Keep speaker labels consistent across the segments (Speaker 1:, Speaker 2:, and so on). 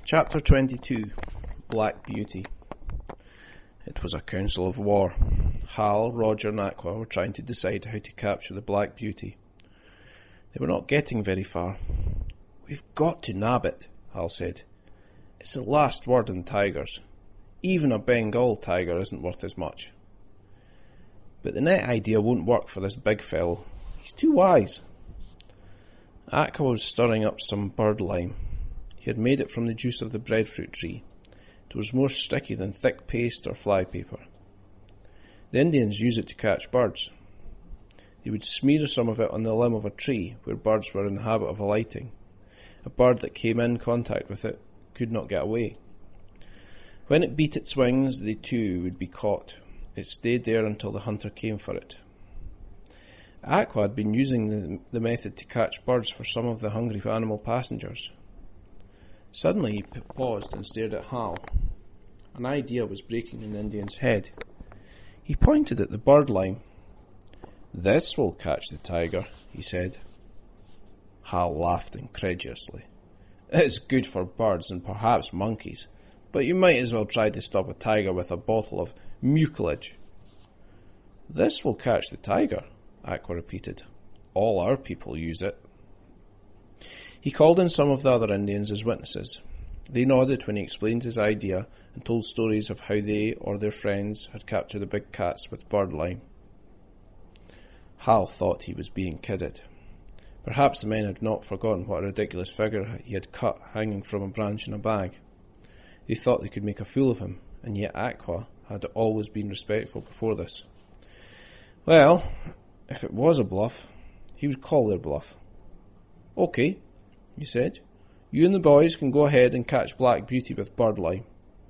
Speaker 1: Chapter 22. Black Beauty. It was a council of war. Hal, Roger and Aqua were trying to decide how to capture the Black Beauty. They were not getting very far. "We've got to nab it," Hal said. "It's the last word in tigers. Even a Bengal tiger isn't worth as much." "But the net idea won't work for this big fellow. He's too wise." Aqua was stirring up some bird lime. He had made it from the juice of the breadfruit tree. It was more sticky than thick paste or flypaper. The Indians use it to catch birds. They would smear some of it on the limb of a tree where birds were in the habit of alighting. A bird that came in contact with it could not get away. When it beat its wings, they too would be caught. It stayed there until the hunter came for it. Aqua had been using the method to catch birds for some of the hungry animal passengers. Suddenly he paused and stared at Hal. An idea was breaking in the Indian's head. He pointed at the bird lime. "This will catch the tiger," he said. Hal laughed incredulously. "It's good for birds and perhaps monkeys, but you might as well try to stop a tiger with a bottle of mucilage." "This will catch the tiger," Aqua repeated. "All our people use it." He called in some of the other Indians as witnesses. They nodded when he explained his idea and told stories of how they or their friends had captured the big cats with bird lime. Hal thought he was being kidded. Perhaps the men had not forgotten what a ridiculous figure he had cut hanging from a branch in a bag. They thought they could make a fool of him, and yet Aqua had always been respectful before this. Well, if it was a bluff, he would call their bluff. "Okay," he said. "You and the boys can go ahead and catch Black Beauty with bird lime."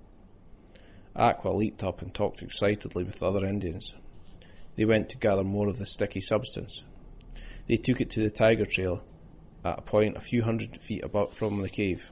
Speaker 1: Aqua leaped up and talked excitedly with the other Indians. They went to gather more of the sticky substance. They took it to the tiger trail at a point a few hundred feet above from the cave.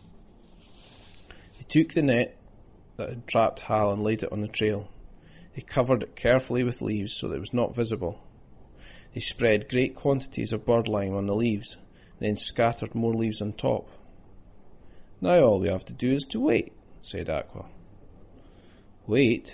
Speaker 1: They took the net that had trapped Hal and laid it on the trail. They covered it carefully with leaves so that it was not visible. They spread great quantities of bird lime on the leaves, then scattered more leaves on top. "Now all we have to do is to wait," said Aqua. Wait.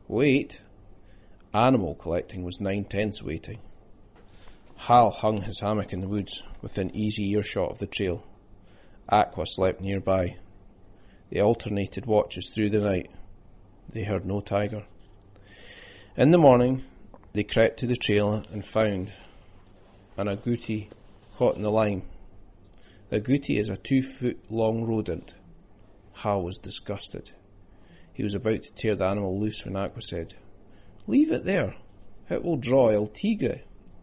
Speaker 1: Animal collecting was 9/10 waiting. Hal hung his hammock in the woods, within easy earshot of the trail. Aqua slept nearby. They alternated watches through the night. They heard no tiger. In the morning, they crept to the trail and found an agouti caught in the lime. The agouti is a 2-foot-long rodent. Hal was disgusted. He was about to tear the animal loose when Aqua said, "Leave it there. It will draw El Tigre."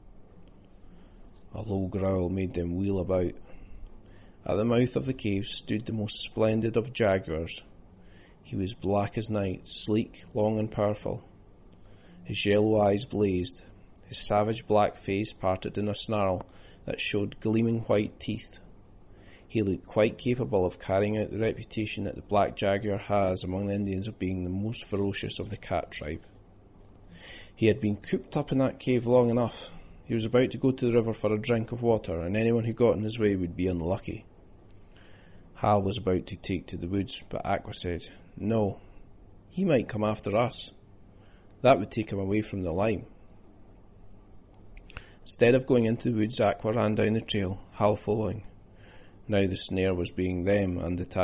Speaker 1: A low growl made them wheel about. At the mouth of the cave stood the most splendid of jaguars. He was black as night, sleek, long and powerful. His yellow eyes blazed. His savage black face parted in a snarl that showed gleaming white teeth. He looked quite capable of carrying out the reputation that the black jaguar has among the Indians of being the most ferocious of the cat tribe. He had been cooped up in that cave long enough. He was about to go to the river for a drink of water, and anyone who got in his way would be unlucky. Hal was about to take to the woods, but Aqua said, "No, he might come after us. That would take him away from the lime." Instead of going into the woods, Aqua ran down the trail, Hal following. Now the snare was between them and the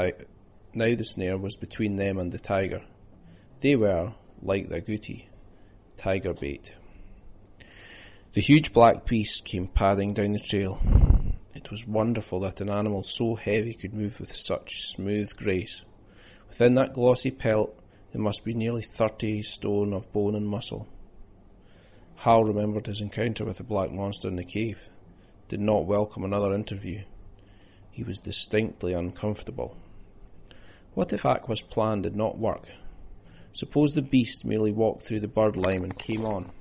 Speaker 1: tiger. They were, like the agouti, tiger bait. The huge black beast came padding down the trail. It was wonderful that an animal so heavy could move with such smooth grace. Within that glossy pelt there must be nearly 30 stone of bone and muscle. Hal remembered his encounter with the black monster in the cave, did not welcome another interview. He was distinctly uncomfortable. What if Aqua's plan did not work? Suppose the beast merely walked through the bird lime and came on.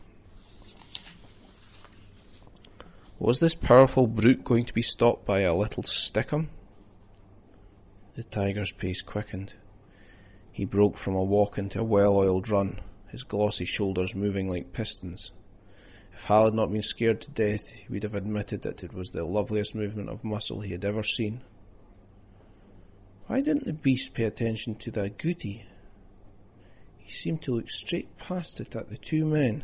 Speaker 1: Was this powerful brute going to be stopped by a little stickum? The tiger's pace quickened. He broke from a walk into a well-oiled run, his glossy shoulders moving like pistons. If Hal had not been scared to death, he would have admitted that it was the loveliest movement of muscle he had ever seen. Why didn't the beast pay attention to the agouti? He seemed to look straight past it at the two men.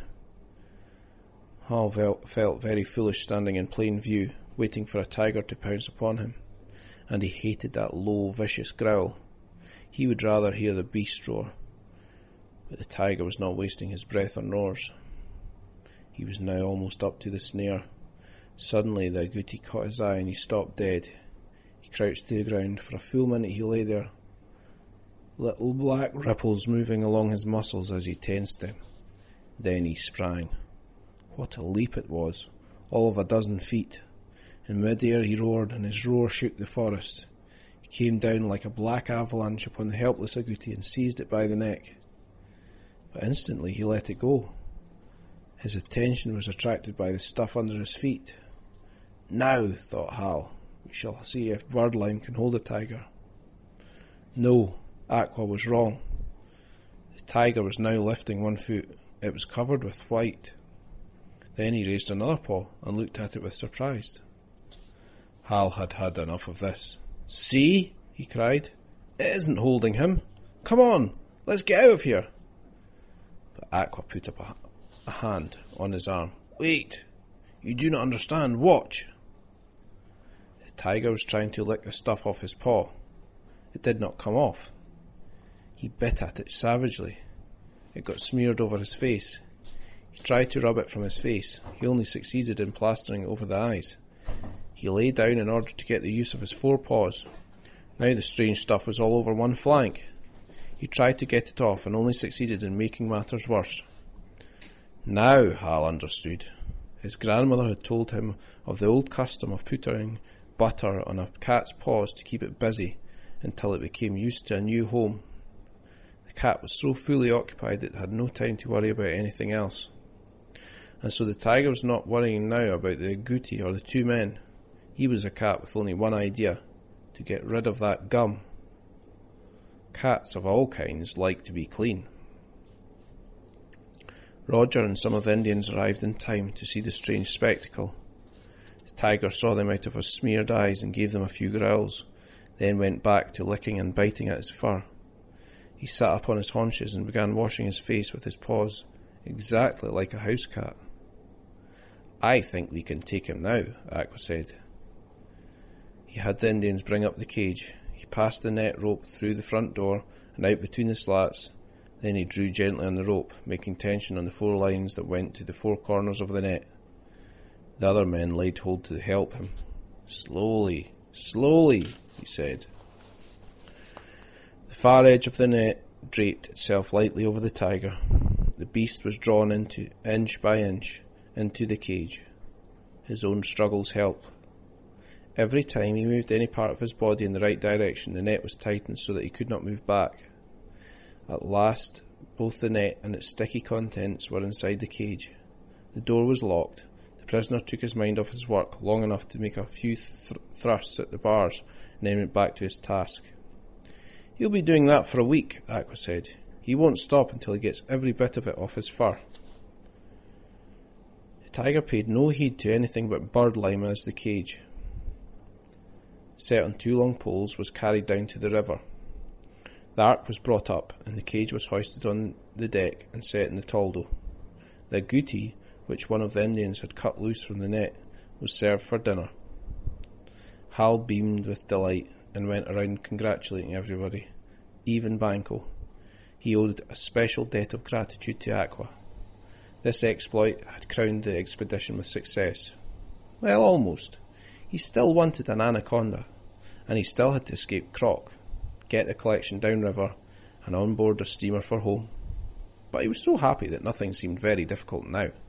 Speaker 1: Hal felt very foolish standing in plain view, waiting for a tiger to pounce upon him, and he hated that low, vicious growl. He would rather hear the beast roar, but the tiger was not wasting his breath on roars. He was now almost up to the snare. Suddenly the agouti caught his eye and he stopped dead. He crouched to the ground. For a full minute he lay there, little black ripples moving along his muscles as he tensed them. Then he sprang. What a leap it was, all of 12 feet. In mid-air he roared, and his roar shook the forest. He came down like a black avalanche upon the helpless agouti and seized it by the neck. But instantly he let it go. His attention was attracted by the stuff under his feet. Now, thought Hal, we shall see if Birdlime can hold a tiger. No, Aqua was wrong. The tiger was now lifting one foot. It was covered with white. Then he raised another paw and looked at it with surprise. Hal had had enough of this. See, he cried. It isn't holding him. Come on, let's get out of here. But Aqua put up a hand on his arm. Wait, you do not understand. Watch. The tiger was trying to lick the stuff off his paw. It did not come off. He bit at it savagely. It got smeared over his face. He tried to rub it from his face. He only succeeded in plastering it over the eyes. He lay down in order to get the use of his 4 paws. Now the strange stuff was all over one flank. He tried to get it off and only succeeded in making matters worse. Now Hal understood. His grandmother had told him of the old custom of putting butter on a cat's paws to keep it busy until it became used to a new home. The cat was so fully occupied that it had no time to worry about anything else. And so the tiger was not worrying now about the agouti or the 2 men. He was a cat with only one idea: to get rid of that gum. Cats of all kinds like to be clean. Roger and some of the Indians arrived in time to see the strange spectacle. The tiger saw them out of his smeared eyes and gave them a few growls, then went back to licking and biting at his fur. He sat up on his haunches and began washing his face with his paws, exactly like a house cat. I think we can take him now, Aqua said. He had the Indians bring up the cage. He passed the net rope through the front door and out between the slats. Then he drew gently on the rope, making tension on the 4 lines that went to the 4 corners of the net. The other men laid hold to help him. Slowly, slowly, he said. The far edge of the net draped itself lightly over the tiger. The beast was drawn into, inch by inch, into the cage. His own struggles helped. Every time he moved any part of his body in the right direction, the net was tightened so that he could not move back. At last, both the net and its sticky contents were inside the cage. The door was locked. The prisoner took his mind off his work long enough to make a few thrusts at the bars and then went back to his task. He'll be doing that for a week, Aqua said. He won't stop until he gets every bit of it off his fur. The tiger paid no heed to anything but Birdlime as the cage, set on 2 long poles, was carried down to the river. The ark was brought up, and the cage was hoisted on the deck and set in the toldo. The agouti, which one of the Indians had cut loose from the net, was served for dinner. Hal beamed with delight and went around congratulating everybody, even Banco. He owed a special debt of gratitude to Aqua. This exploit had crowned the expedition with success. Well, almost. He still wanted an anaconda, and he still had to escape Croc, get the collection downriver, and on board a steamer for home. But he was so happy that nothing seemed very difficult now.